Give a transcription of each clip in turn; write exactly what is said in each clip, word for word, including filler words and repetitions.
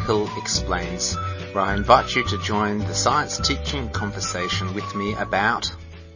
Medical Explains, where I invite you to join the science teaching conversation with me about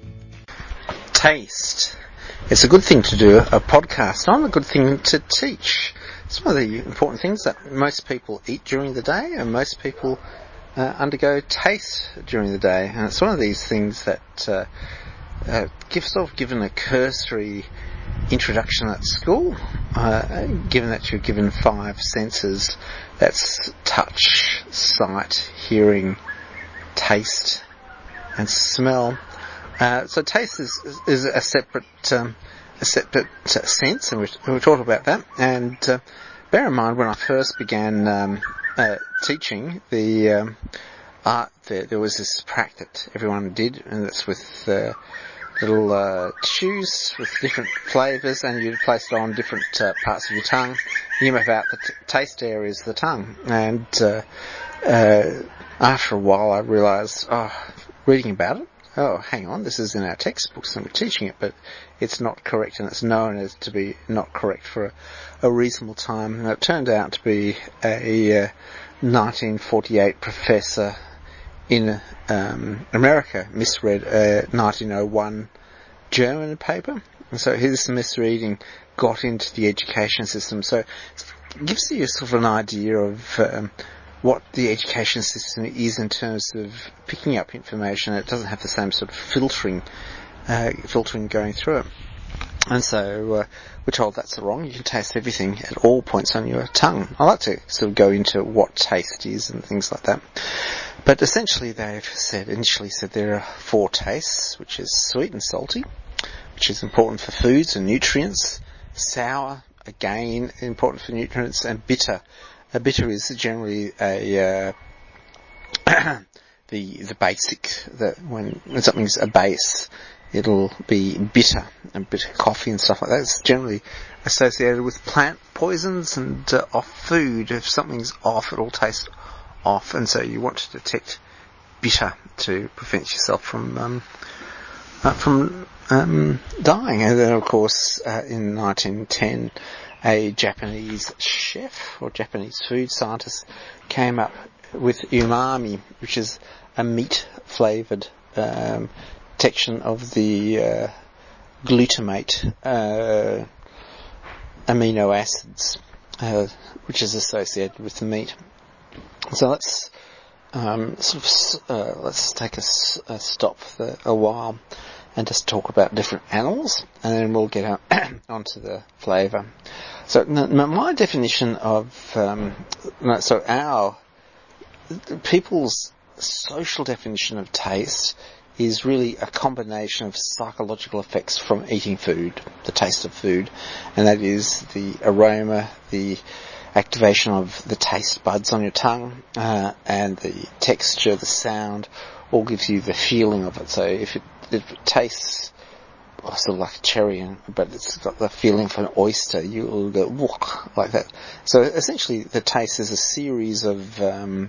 taste. It's a good thing to do a podcast on, a good thing to teach. It's one of the important things that most people eat during the day, and most people uh, undergo taste during the day. And it's one of these things that uh, uh, gives sort of given a cursory introduction at school, uh, given that you're given five senses. That's touch, sight, hearing, taste, and smell. Uh, so taste is, is a separate um, a separate uh, sense, and we'll, we'll talk about that. And uh, bear in mind, when I first began um, uh, teaching, the um, art there, there was this prac that everyone did, and that's with uh, little uh, tissues with different flavours, and you'd place it on different uh, parts of your tongue. You move out the t- taste areas of the tongue, and uh, uh, after a while I realised, oh, reading about it, oh, hang on, this is in our textbooks and we're teaching it, but it's not correct, and it's known as to be not correct for a, a reasonable time. And it turned out to be a uh, nineteen forty-eight professor in um, America misread a nineteen oh one German paper, and so his misreading got into the education system. So it gives you sort of an idea of um, what the education system is in terms of picking up information. It doesn't have the same sort of filtering uh, filtering going through it. And so uh, we're told that's wrong. You can taste everything at all points on your tongue. I like to sort of go into what taste is and things like that. But essentially they've said, initially said there are four tastes, which is sweet and salty, which is important for foods and nutrients. Sour, again, important for nutrients. And bitter. A bitter is generally a uh, the the basic, that when, when something's a base, it'll be bitter, and bitter coffee and stuff like that. It's generally associated with plant poisons and uh, off food. If something's off, it'll taste off, and so you want to detect bitter to prevent yourself from um, uh, from um, dying. And then, of course, uh, in nineteen ten, a Japanese chef or Japanese food scientist came up with umami, which is a meat-flavoured um, detection of the uh, glutamate uh, amino acids, uh, which is associated with the meat. So let's um, sort of uh, let's take a, a stop for a while and just talk about different animals, and then we'll get out onto the flavour. So n- my definition of um, no, so our people's social definition of taste is really a combination of psychological effects from eating food, the taste of food, and that is the aroma, the activation of the taste buds on your tongue, uh, and the texture, the sound, all gives you the feeling of it. So if it, if it tastes oh, sort of like a cherry, but it's got the feeling of an oyster, you will go whook, like that. So essentially the taste is a series of um,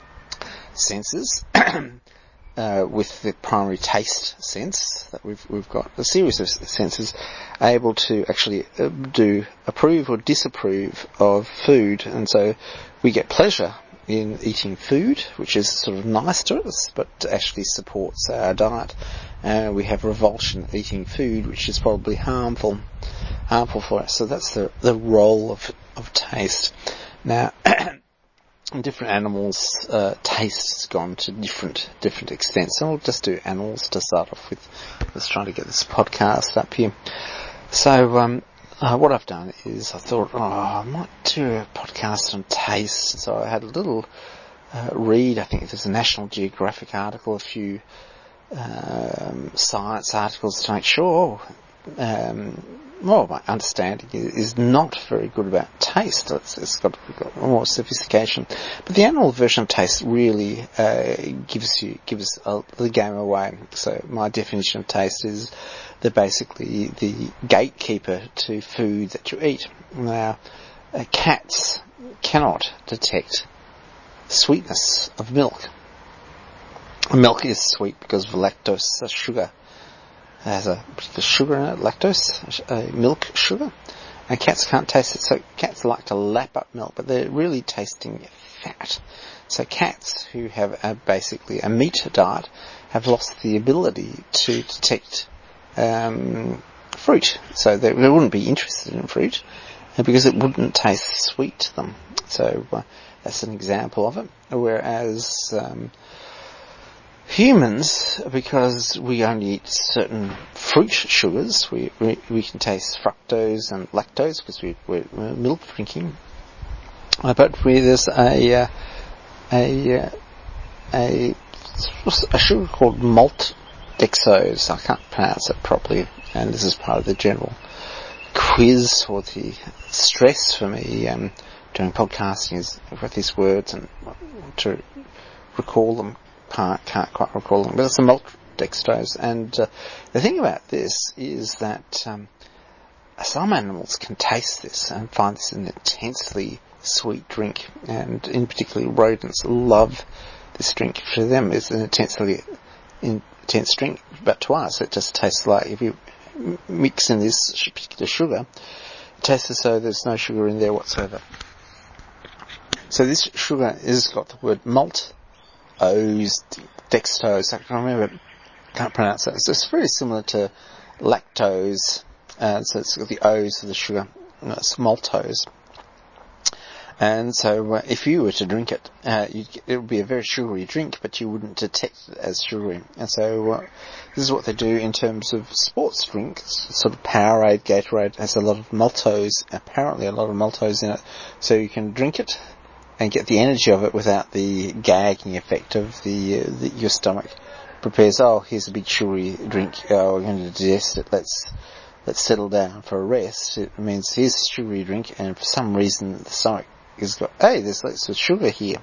senses, uh, with the primary taste sense that we've we've got, a series of senses able to actually uh, do approve or disapprove of food, and so we get pleasure in eating food, which is sort of nice to us, but actually supports our diet. Uh, we have revulsion eating food, which is probably harmful, harmful for us. So that's the the role of of taste. Now, different animals' uh, taste has gone to different different extents, and we'll just do animals to start off with. Let's try to get this podcast up here. So, um, uh, what I've done is I thought, oh, I might do a podcast on taste. So I had a little uh, read. I think there's a National Geographic article, a few um, science articles to make sure. Um, well, my understanding is not very good about taste. It's, it's got, got more sophistication, but the animal version of taste really uh, gives you gives uh, the game away. So my definition of taste is they're basically the gatekeeper to food that you eat. Now, uh, cats cannot detect sweetness of milk. Milk is sweet because of lactose, sugar. It has a the sugar in it, lactose, uh, milk sugar, and cats can't taste it. So cats like to lap up milk, but they're really tasting fat. So cats who have a, basically a meat diet have lost the ability to detect um, fruit. So they, they wouldn't be interested in fruit because it wouldn't taste sweet to them. So uh, that's an example of it. Whereas um, humans, because we only eat certain fruit sugars, we we, we can taste fructose and lactose because we, we're milk drinking. Uh, but we, there's a uh, a uh, a a sugar called maltodextrose. I can't pronounce it properly, and this is part of the general quiz or the stress for me um, doing podcasting is with these words and to recall them. Can't, can't quite recall them, but it's a maltodextrose. And uh, the thing about this is that um, some animals can taste this and find this an intensely sweet drink, and in particular rodents love this drink. For them it's an intensely intense drink, but to us it just tastes like, if you mix in this particular sugar, it tastes as though there's no sugar in there whatsoever. So this sugar has got the word malt O's, dextrose, I can remember, can't pronounce that. It's just very similar to lactose, uh, so it's got the O's for the sugar, and it's maltose. And so uh, if you were to drink it, uh, you'd get, it would be a very sugary drink, but you wouldn't detect it as sugary. And so uh, this is what they do in terms of sports drinks. Sort of Powerade, Gatorade has a lot of maltose, apparently a lot of maltose in it, so you can drink it and get the energy of it without the gagging effect of the, uh, the your stomach prepares. Oh, here's a big sugary drink. Oh, we're going to digest it. Let's let's settle down for a rest. It means here's a sugary drink, and for some reason the stomach has got, hey, there's lots of sugar here.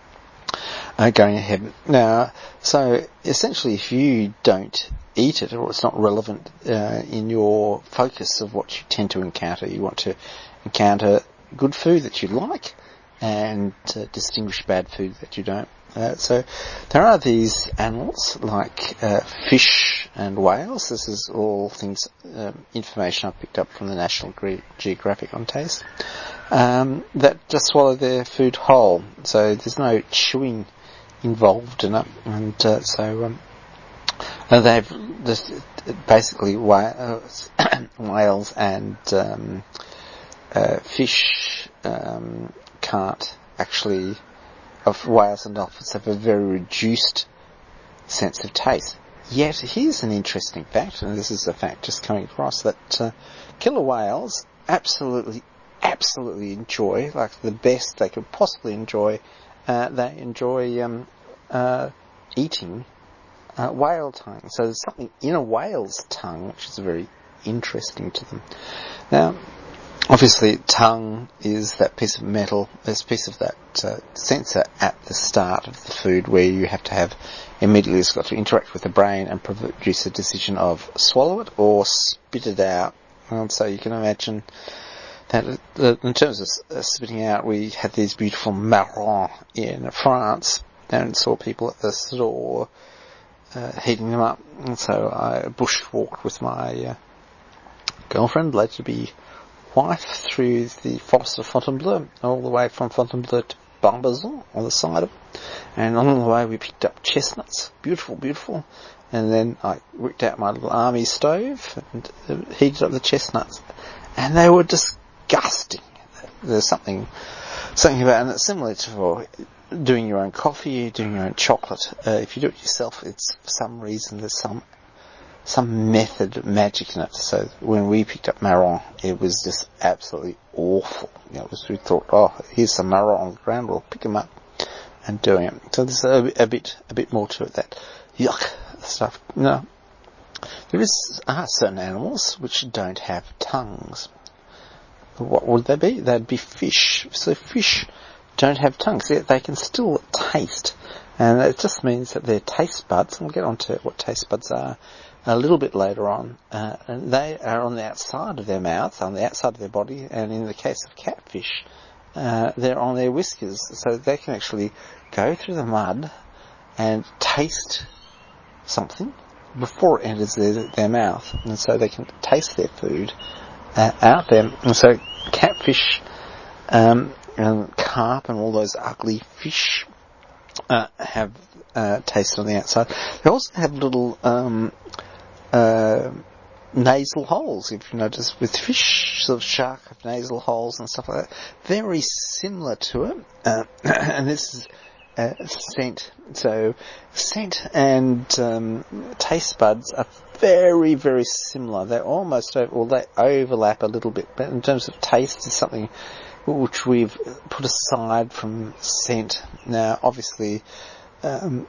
Uh, going ahead now. So essentially, if you don't eat it, or it's not relevant uh, in your focus of what you tend to encounter, you want to encounter good food that you like, and uh, distinguish bad food that you don't. Uh, so there are these animals like uh, fish and whales. This is all things, um, information I've picked up from the National Geographic on taste, um, that just swallow their food whole. So there's no chewing involved in it, and uh, so um, uh, they've just basically whales, whales and um, uh, fish. Um, can't actually, of whales and dolphins have a very reduced sense of taste. Yet here's an interesting fact, and this is a fact just coming across, that uh, killer whales absolutely, absolutely enjoy, like the best they could possibly enjoy, uh, they enjoy um, uh, eating uh, whale tongue. So there's something in a whale's tongue which is very interesting to them. Now, obviously, tongue is that piece of metal, this piece of that uh, sensor at the start of the food where you have to have, immediately it's got to interact with the brain and produce a decision of swallow it or spit it out. And so you can imagine that uh, in terms of uh, spitting out, we had these beautiful marrons in France and saw people at the store uh, heating them up. And so I bushwalked with my uh, girlfriend, later to be wife, through the forest of Fontainebleau, all the way from Fontainebleau to Barbazon on the side of it. And along the way we picked up chestnuts, beautiful, beautiful. And then I whipped out my little army stove and uh, heated up the chestnuts. And they were disgusting. There's something, something about it, and it's similar to doing your own coffee, doing your own chocolate. Uh, if you do it yourself, it's for some reason there's some some method magic in it. So when we picked up marron, it was just absolutely awful. You know, it was, we thought, oh, here's some marron on the ground, we'll pick them up and doing it. So there's a, a bit, a bit more to it, that yuck stuff. No, there is are certain animals which don't have tongues. What would they be? They'd be fish. So fish don't have tongues, yet they can still taste. And it just means that their taste buds, and we'll get on to what taste buds are a little bit later on, uh, and they are on the outside of their mouth, on the outside of their body, and in the case of catfish, uh, they're on their whiskers, so they can actually go through the mud and taste something before it enters their, their mouth, and so they can taste their food uh, out there. And so catfish um, and carp and all those ugly fish uh, have uh, taste on the outside. They also have little um, uh, nasal holes, if you notice, with fish. Sort of shark have nasal holes and stuff like that. Very similar to it, uh, and this is uh, scent. So scent and um, taste buds are very, very similar. They're almost, or they overlap a little bit, but in terms of taste, is something which we've put aside from scent. Now, obviously, um,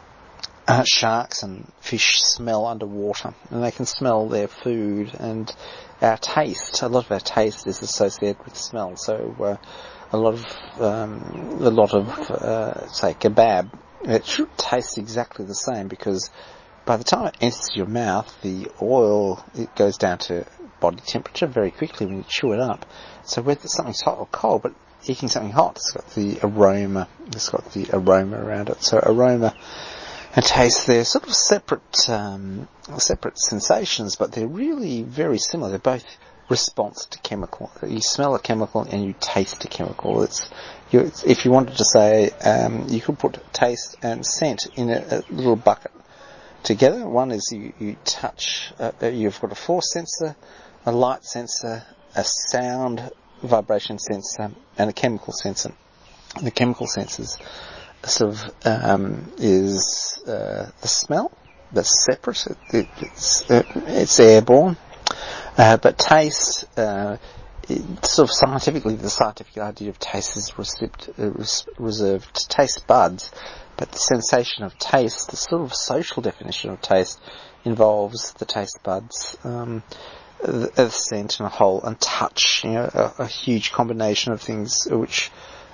uh, sharks and fish smell underwater, and they can smell their food, and our taste, a lot of our taste is associated with smell. So, uh, a lot of, um, a lot of, uh, say, kebab, it should taste exactly the same, because by the time it enters your mouth, the oil, it goes down to body temperature very quickly when you chew it up. So whether something's hot or cold, but eating something hot, it's got the aroma, it's got the aroma around it. So aroma and taste, they're sort of separate, um, separate sensations, but they're really very similar. They're both response to chemical. You smell a chemical and you taste a chemical. It's, you, it's if you wanted to say, um, you could put taste and scent in a, a little bucket together. One is you, you touch, uh, you've got a force sensor, a light sensor, a sound vibration sensor, and a chemical sensor. And the chemical sensors sort of um, is uh, the smell. That's separate. It, it's, uh, it's airborne. Uh, but taste, uh, it, sort of scientifically, the scientific idea of taste is received, uh, res- reserved to taste buds. But the sensation of taste, the sort of social definition of taste, involves the taste buds, um, the, the scent and a whole, and touch, you know, a, a huge combination of things which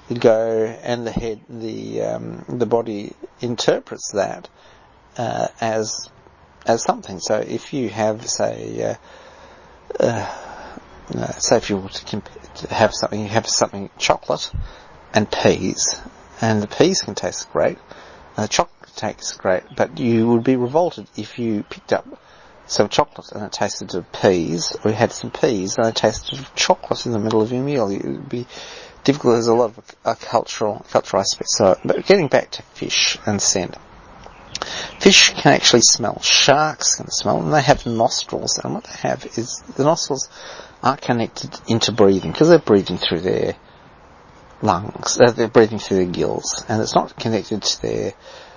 go, and the head, the um, the body interprets that uh, as as something. So if you have, say, uh, uh, uh, say if you were to, comp- to have something, you have something chocolate and peas, and the peas can taste great, and the chocolate tastes great, but you would be revolted if you picked up some chocolate and it tasted of peas, or you had some peas and it tasted of chocolate in the middle of your meal. It would be difficult. There's a lot of uh, cultural cultural aspects. So, but getting back to fish and scent, fish can actually smell. Sharks can smell, and they have nostrils. And what they have is the nostrils aren't connected into breathing, because they're breathing through their lungs. Uh, they're breathing through their gills, and it's not connected to their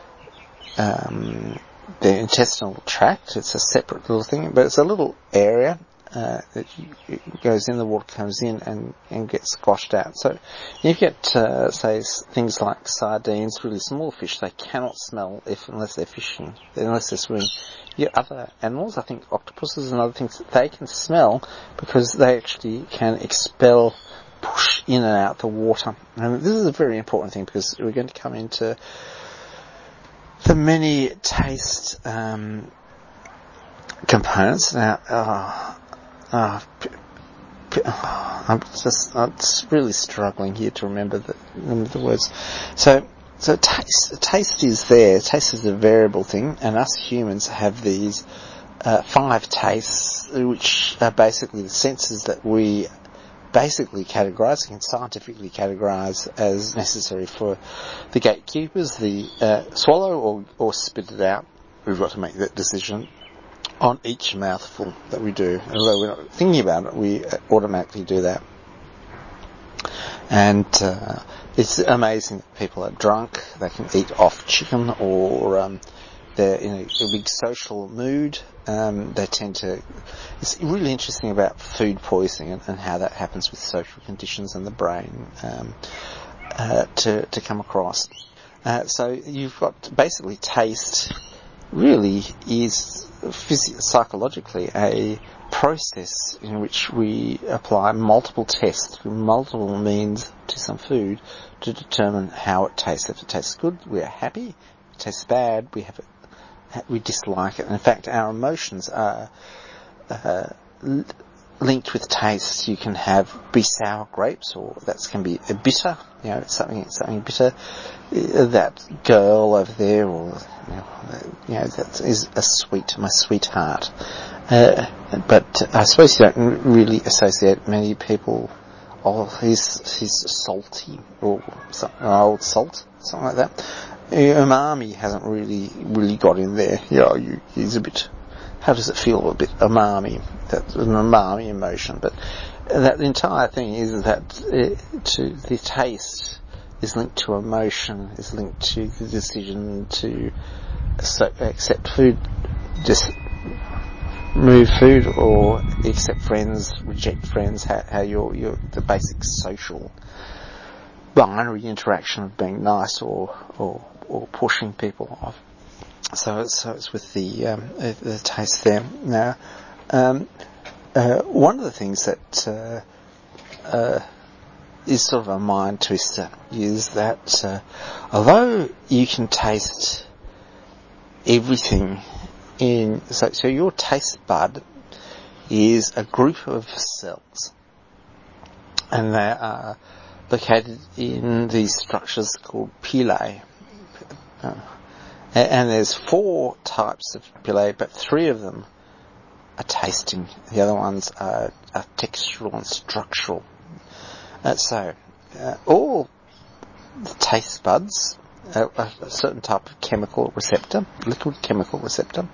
um, their intestinal tract. It's a separate little thing, but it's a little area uh, that you, it goes in, the water comes in and, and gets squashed out. So you get, uh, say, things like sardines, really small fish, they cannot smell if unless they're fishing, unless they're swimming. You get other animals, I think octopuses and other things, they can smell because they actually can expel, push in and out the water. And this is a very important thing, because we're going to come into the many taste um, components. Now, uh, uh, p- p- I'm just I'm just really struggling here to remember the remember the words. So, so taste taste is there. Taste is a variable thing, and us humans have these uh, five tastes, which are basically the senses that we basically categorise, and scientifically categorise as necessary for the gatekeepers, the uh, swallow or, or spit it out. We've got to make that decision on each mouthful that we do. Although we're not thinking about it, we automatically do that. And uh, it's amazing that people are drunk, they can eat off chicken, or um, they're in a, a big social mood. Um, they tend to. It's really interesting about food poisoning and, and how that happens with social conditions and the brain um, uh, to to come across. Uh, so you've got basically taste. Really is phys- psychologically a process in which we apply multiple tests through multiple means to some food to determine how it tastes. If it tastes good, we are happy. If it tastes bad, we have it. We dislike it. And in fact, our emotions are uh, l- linked with taste. You can have be sour grapes, or that can be a bitter. You know, something something bitter. That girl over there, or you know, you know that is a sweet, my sweetheart. Uh, but I suppose you don't really associate many people oh, he's he's salty, or something, old salt, something like that. Umami hasn't really really got in there. You know, you, he's a bit. How does it feel? A bit umami. That's an umami emotion, but that entire thing is that uh, to the taste is linked to emotion, is linked to the decision to accept food, just move food, or accept friends, reject friends. How, how your your the basic social binary interaction of being nice or or or pushing people off. So it's so it's with the um, uh, the taste there now. Um, uh, one of the things that uh, uh, is sort of a mind twister is that uh, although you can taste everything in so so your taste bud is a group of cells, and they are located in these structures called pilae. Uh, and there's four types of pilae, but three of them are tasting. The other ones are, are textural and structural. Uh, so, uh, all the taste buds are a certain type of chemical receptor, liquid chemical receptor.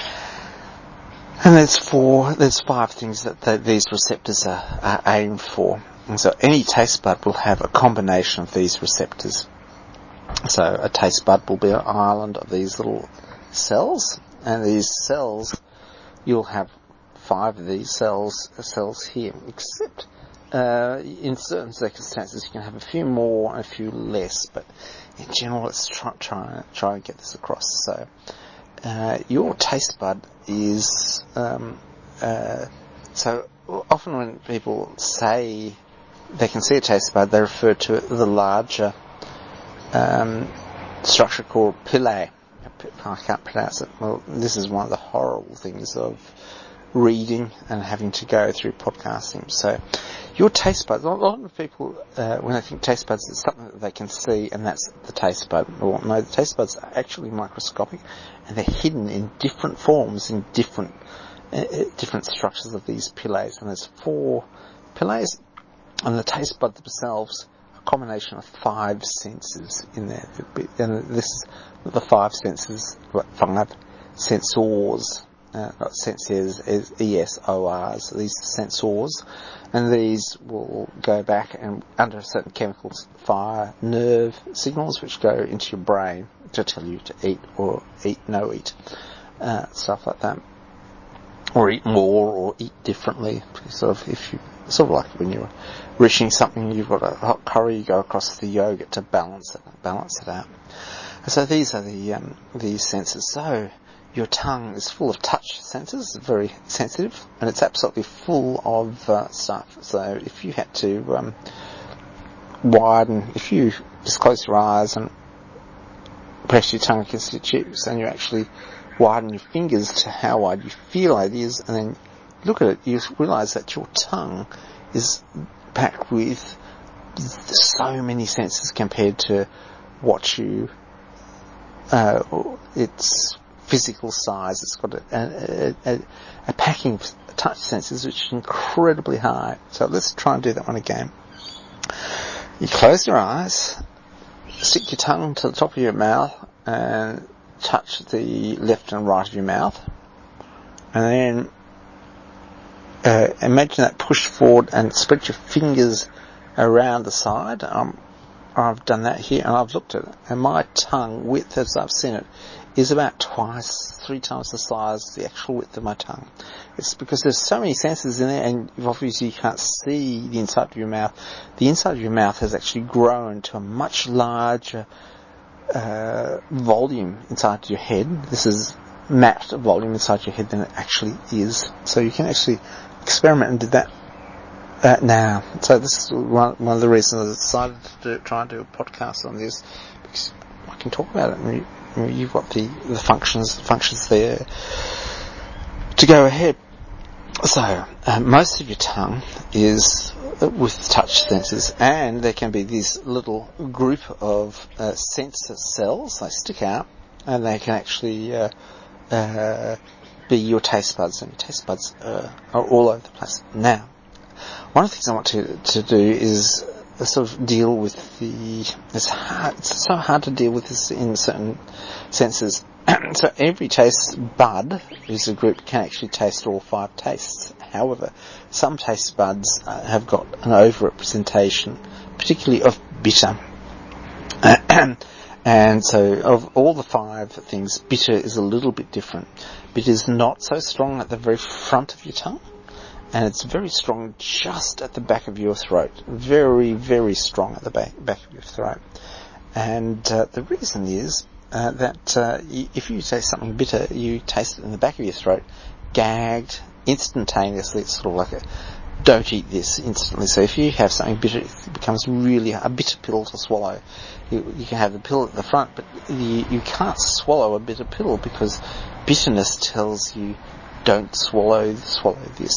And there's four, there's five things that the, these receptors are, are aimed for. And so any taste bud will have a combination of these receptors. So a taste bud will be an island of these little cells, and these cells, you'll have five of these cells cells here, except uh, in certain circumstances you can have a few more and a few less, but in general let's try try, try and get this across. So uh, your taste bud is, um, uh, so often when people say they can see a taste bud, they refer to the larger Um, structure called pilae. I can't pronounce it. Well, this is one of the horrible things of reading and having to go through podcasting. So, your taste buds, a lot of people, uh, when they think taste buds, it's something that they can see, and that's the taste bud. Well, no, the taste buds are actually microscopic, and they're hidden in different forms, in different, uh, different structures of these pilae. And there's four pilae, and the taste buds themselves, combination of five senses in there, and this the five senses, what, five sensors, uh, not senses, is E S O Rs, these sensors, and these will go back and under certain chemicals fire nerve signals which go into your brain to tell you to eat or eat, no eat, uh, stuff like that, or eat more or eat differently. Sort of, if you sort of like when you're reaching something, you've got a hot curry, you go across the yogurt to balance it, balance it out. And so these are the um, these senses. So your tongue is full of touch senses, very sensitive, and it's absolutely full of uh, stuff. So if you had to um, widen, if you just close your eyes and press your tongue against your cheeks, and you actually widen your fingers to how wide you feel it is, and then look at it, you realise that your tongue is packed with so many senses compared to what you, uh, its physical size. It's got a, a, a, a packing of touch senses which is incredibly high. So let's try and do that one again. You close your eyes, stick your tongue to the top of your mouth and touch the left and right of your mouth, and then uh, imagine that push forward and spread your fingers around the side. Um, I've done that here, and I've looked at it, and my tongue width, as I've seen it, is about twice, three times the size of the actual width of my tongue. It's because there's so many senses in there, and obviously you can't see the inside of your mouth. The inside of your mouth has actually grown to a much larger uh, volume inside your head. This is mapped volume inside your head than it actually is. So you can actually experiment and do that uh, now. So this is one, one of the reasons I decided to do, try and do a podcast on this, because I can talk about it, and you, you know, you've got the, the functions the functions there to go ahead. So uh, most of your tongue is with touch sensors, and there can be this little group of uh, sensor cells. They stick out, and they can actually uh, uh, be your taste buds, and your taste buds uh, are all over the place. Now, one of the things I want to, to do is sort of deal with the, it's hard, it's so hard to deal with this in certain senses. So every taste bud is a group can actually taste all five tastes. However, some taste buds uh, have got an overrepresentation, particularly of bitter. And so of all the five things, bitter is a little bit different. Bitter is not so strong at the very front of your tongue, and it's very strong just at the back of your throat. Very, very strong at the back, back of your throat. And uh, the reason is uh, that uh, y- if you taste something bitter, you taste it in the back of your throat, gagged, instantaneously. It's sort of like a, don't eat this instantly. So if you have something bitter, it becomes really a bitter pill to swallow. You, you can have the pill at the front, but you, you can't swallow a bitter pill because bitterness tells you don't swallow swallow this.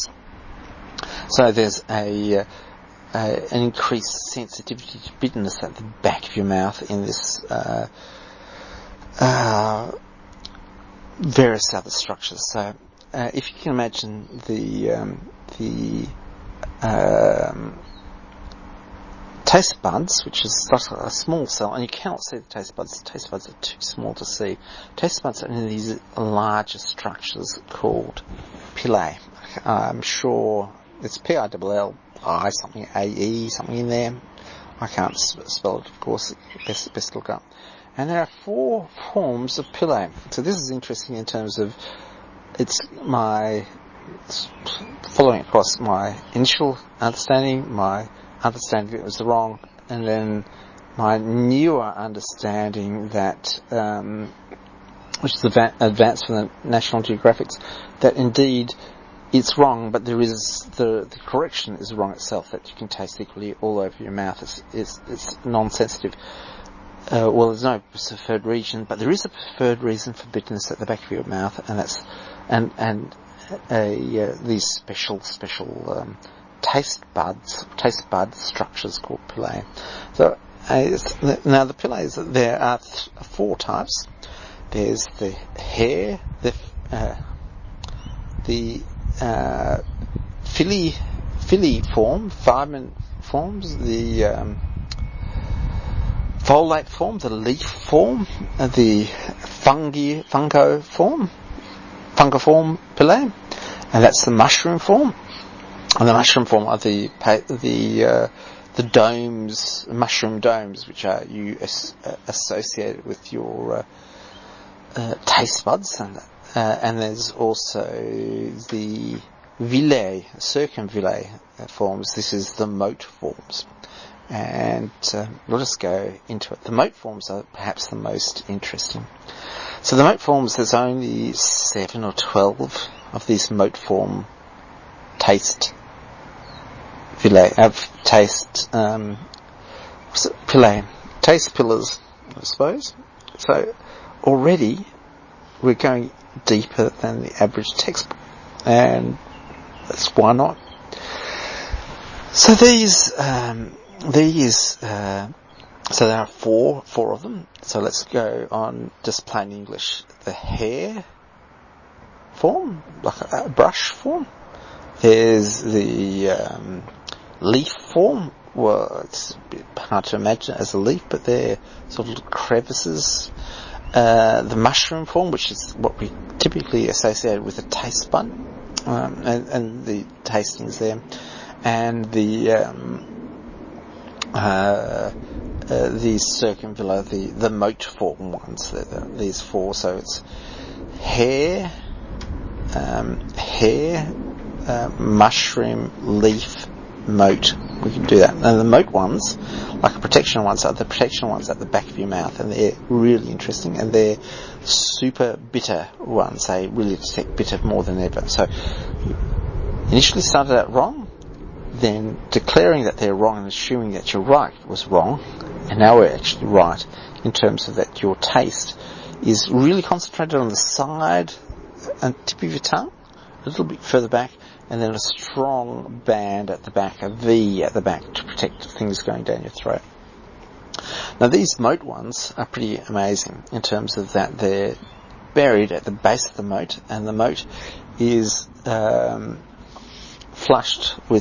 So there's a, uh, a an increased sensitivity to bitterness at the back of your mouth in this uh, uh, various other structures. So uh, if you can imagine the um, the um, taste buds, which is such a small cell, and you cannot see the taste buds. The taste buds are too small to see. Taste buds are in these larger structures called pillae. I'm sure it's P I L L I, something A E, something in there. I can't spell it, of course. Best, best to look up. And there are four forms of pillae. So this is interesting in terms of it's my it's following across my initial understanding, my understanding it was wrong, and then my newer understanding that, um, which is advanced from the National Geographics, that indeed it's wrong, but there is the the correction is wrong itself. That you can taste equally all over your mouth. It's it's, it's non-sensitive. Uh, well, there's no preferred region, but there is a preferred reason for bitterness at the back of your mouth, and that's and and a, uh, these special special um, taste buds, taste bud structures called pillae. So uh, now the pillae, there are th- four types. There's the hair, the uh, the uh, fili fili form, fibrant forms, the um, folate form, the leaf form, uh, the fungi fungo form, fungiform pillae, and that's the mushroom form. And the mushroom form are the the uh, the domes, mushroom domes, which are you as, uh, associated with your uh, uh, taste buds, and uh, and there's also the villae, circumvillae forms. This is the moat forms, and uh, we'll just go into it. The moat forms are perhaps the most interesting. So the moat forms, there's only seven or twelve of these moat form taste Pillae, of taste, um, pillae, taste pillars, I suppose. So already we're going deeper than the average textbook, and that's why not. So these, um, these, uh, so there are four, four of them. So let's go on just plain English. The hair form, like a, a brush form. There's the um, leaf form. Well, it's a bit hard to imagine as a leaf, but they're sort of crevices. Uh, the mushroom form, which is what we typically associate with a taste bud, um, and, and the tastings there, and the um, uh, uh, these circumvilla, the the moat form ones. The, the, these four. So it's hair, um, hair. Uh, mushroom, leaf, moat. We can do that. And the moat ones, like the protection ones, are the protection ones at the back of your mouth, and they're really interesting, and they're super bitter ones. They really detect bitter more than ever. So, initially started out wrong, then declaring that they're wrong and assuming that you're right was wrong, and now we're actually right in terms of that your taste is really concentrated on the side and tip of your tongue, a little bit further back, and then a strong band at the back, a V at the back to protect things going down your throat. Now these moat ones are pretty amazing in terms of that they're buried at the base of the moat, and the moat is um, flushed with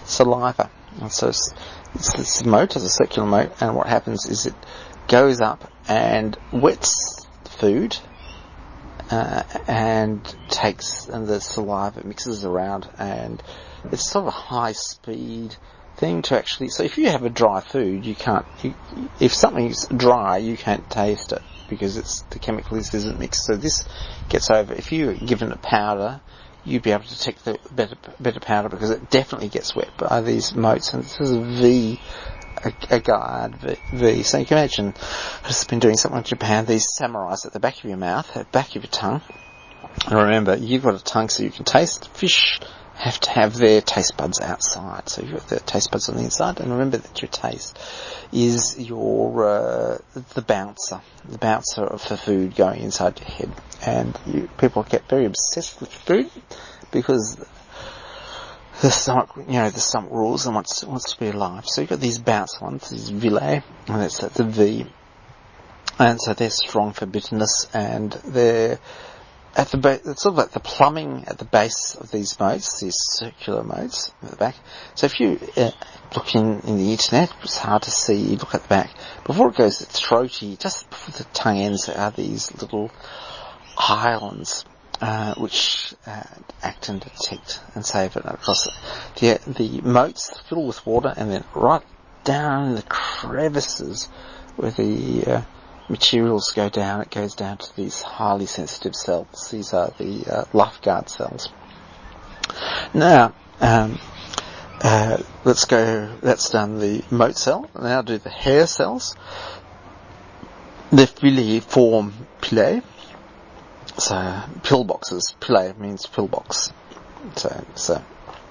saliva. And so it's, it's this moat, it's a circular moat, and what happens is it goes up and wets the food, uh, and takes and the saliva mixes around, and it's sort of a high speed thing to actually. So if you have a dry food, you can't. You, if something's dry, you can't taste it because it's the chemicals isn't mixed. So this gets over. If you're given a powder, you'd be able to detect the better better powder because it definitely gets wet by these moats. And this is a V, a, a guard v, v. So you can imagine, I've just been doing something in Japan. These samurais at the back of your mouth, at the back of your tongue. And remember, you've got a tongue so you can taste. Fish have to have their taste buds outside. So you've got the taste buds on the inside. And remember that your taste is your, uh, the bouncer. The bouncer of the food going inside your head. And you, people get very obsessed with food because the stomach, you know, the stomach rules and wants, wants to be alive. So you've got these bounce ones, these villi, and that's the V. And so they're strong for bitterness, and they're at the ba- it's sort of like the plumbing at the base of these moats, these circular moats at the back. So if you uh, look in, in the internet, it's hard to see, you look at the back. Before it goes to throaty, just before the tongue ends, there are these little islands, uh, which uh, act and detect and save it across it. The, the moats fill with water, and then right down in the crevices where the uh, materials go down, it goes down to these highly sensitive cells. These are the uh, Lafgard cells. Now, um, uh, let's go, that's done the moat cell. Now do the hair cells. The filiform pillae. So, pillboxes. Pillae means pillbox. So, so.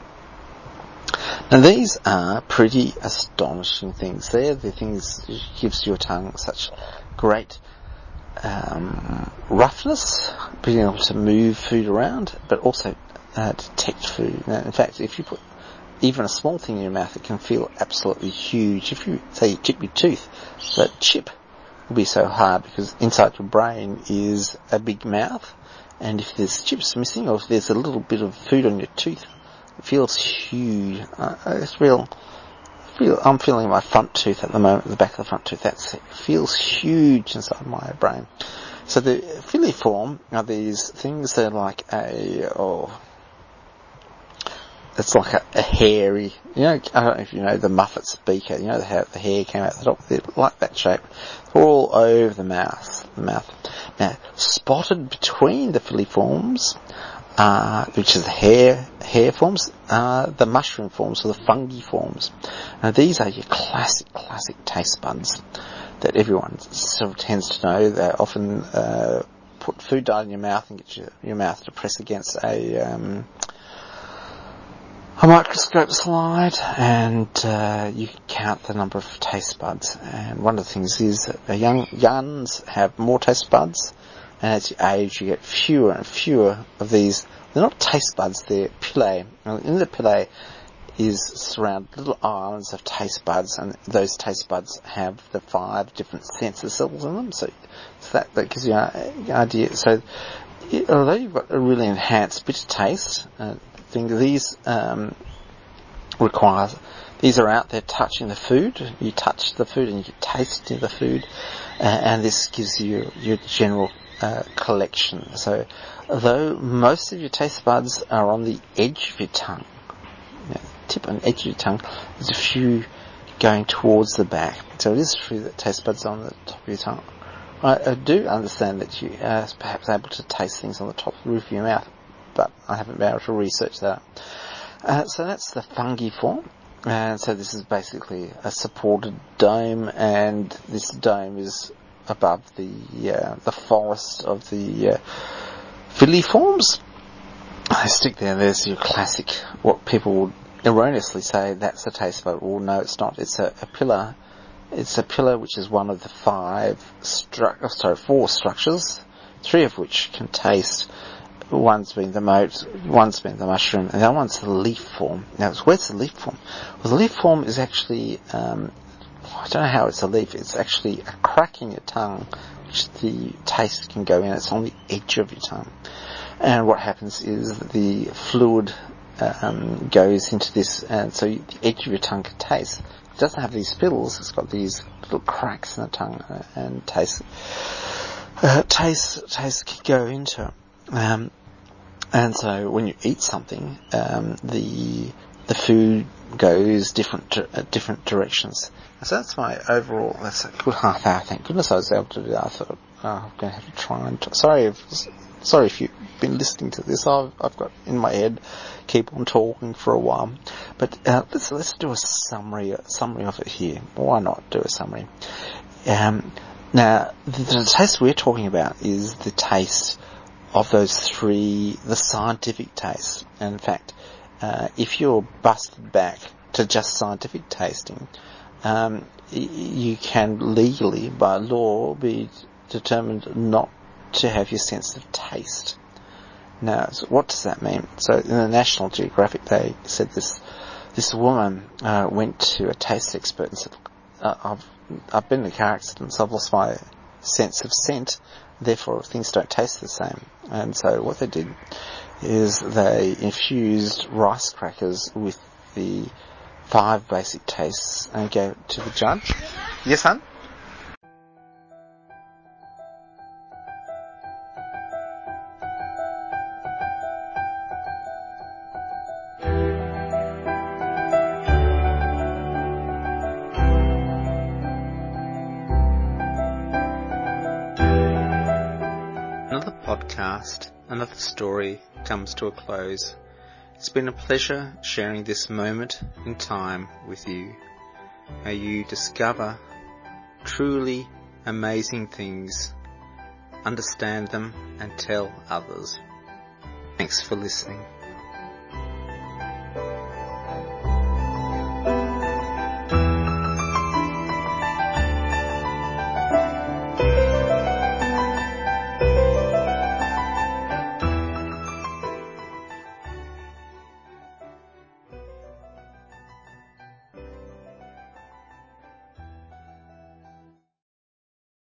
Now these are pretty astonishing things. They're the things that gives your tongue such great um, roughness, being able to move food around, but also uh, detect food. Now, in fact, if you put even a small thing in your mouth, it can feel absolutely huge. If you, say, you chip your tooth, that chip will be so hard because inside your brain is a big mouth, and if there's chips missing or if there's a little bit of food on your tooth, it feels huge. Uh, it's real. Feel, I'm feeling my front tooth at the moment, the back of the front tooth. That's, it feels huge inside my brain. So the filiform are these things that are like a, oh, it's like a, a hairy, you know, I don't know if you know the Muppets beaker, you know how the hair came out the top, they're like that shape. They're all over the mouth, the mouth. Now, spotted between the filiforms, uh, which is the hair, hair forms, uh, the mushroom forms, or the fungi forms. Now these are your classic, classic taste buds that everyone sort of tends to know. They often, uh, put food dye in your mouth and get your, your mouth to press against a, um, a microscope slide, and uh, you can count the number of taste buds. And one of the things is that young youngs have more taste buds, and as you age, you get fewer and fewer of these. They're not taste buds; they're pillae. And in the pillae is surrounded little islands of taste buds, and those taste buds have the five different sensor cells in them. So, so that, that gives you an idea. So, it, although you've got a really enhanced bitter taste, uh, thing these um, require, these are out there touching the food. You touch the food and you get taste in the food, uh, and this gives you your general uh, collection. So, although most of your taste buds are on the edge of your tongue, you know, tip and edge of your tongue, there's a few going towards the back. So it is true that taste buds are on the top of your tongue. I, I do understand that you are perhaps able to taste things on the top of the roof of your mouth, but I haven't been able to research that. Uh, so that's the fungi form, and so this is basically a supported dome, and this dome is above the uh, the forest of the uh, filiforms. I stick there. There's your classic. What people would erroneously say that's a taste bud. Well, no, it's not. It's a, a pillar. It's a pillar which is one of the five stru- oh, sorry, four structures, three of which can taste. One's being the moat, one's being the mushroom, and the other one's the leaf form. Now, where's the leaf form? Well, the leaf form is actually, um, I don't know how it's a leaf. It's actually a crack in your tongue, which the taste can go in. It's on the edge of your tongue. And what happens is the fluid um, goes into this, and so the edge of your tongue can taste. It doesn't have these spills, it's got these little cracks in the tongue, uh, and taste, uh, taste, taste can go into it. Um, and so when you eat something, um, the, the food goes different, uh, different directions. So that's my overall, that's a good half hour, thank goodness I was able to do that. I thought, oh, I'm going to have to try and, t- sorry if, sorry if you've been listening to this, I've, I've got in my head, keep on talking for a while. But uh, let's let's do a summary a summary of it here. Why not do a summary? Um, now, the, the taste we're talking about is the taste of those three, the scientific taste. And in fact, uh, if you're busted back to just scientific tasting, um, y- you can legally, by law, be determined not to have your sense of taste. Now, so what does that mean? So in the National Geographic, they said this this woman uh, went to a taste expert and said, uh, I've, I've been in a car accident, so I've lost my sense of scent, therefore things don't taste the same. And so what they did is they infused rice crackers with the five basic tastes and gave it to the judge. Yes, hon? Another podcast, another story comes to a close. It's been a pleasure sharing this moment in time with you. May you discover truly amazing things, understand them and tell others. Thanks for listening.